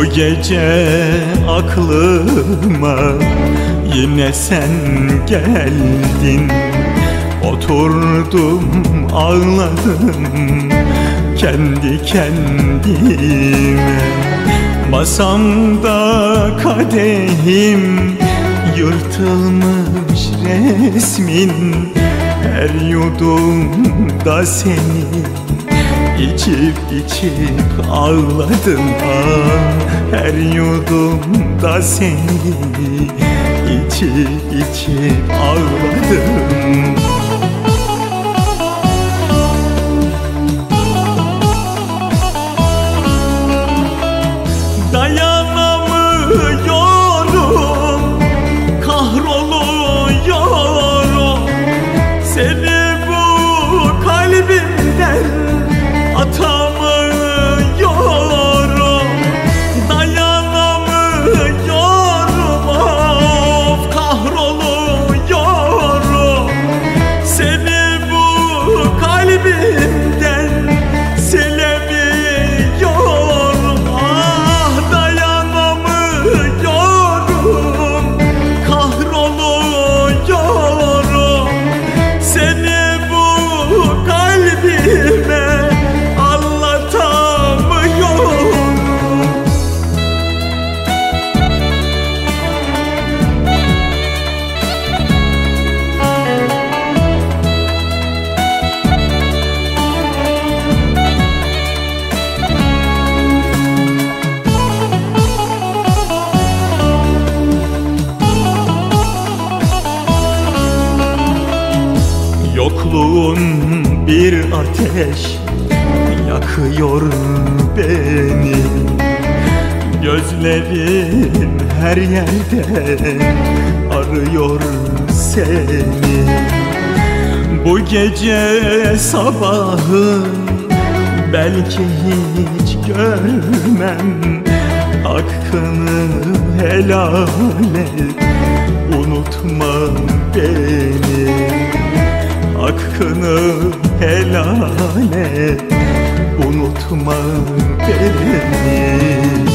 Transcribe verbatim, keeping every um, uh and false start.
Bu gece aklıma yine sen geldin. Oturdum ağladım kendi kendime. Masamda kadehim yırtılmış resmin. Her yudumda seni İçip içip ağladım ah. Her yudumda seni İçip içip ağladım. Dayanamıyorum, kahroluyorum. Seni bu kalbimden atamıyorum. Dayanamıyorum, of kahroluyorum. Seni bu kalbimden silemiyorum. Ah dayanamıyorum, kahroluyorum. Seni bu kalbime yokluğun bir ateş yakıyor beni. Gözlerim her yerde arıyor seni. Bu gece sabahı belki hiç görmem. Hakkını helal et, unutma beni. Hakkını helal et, unutma beni.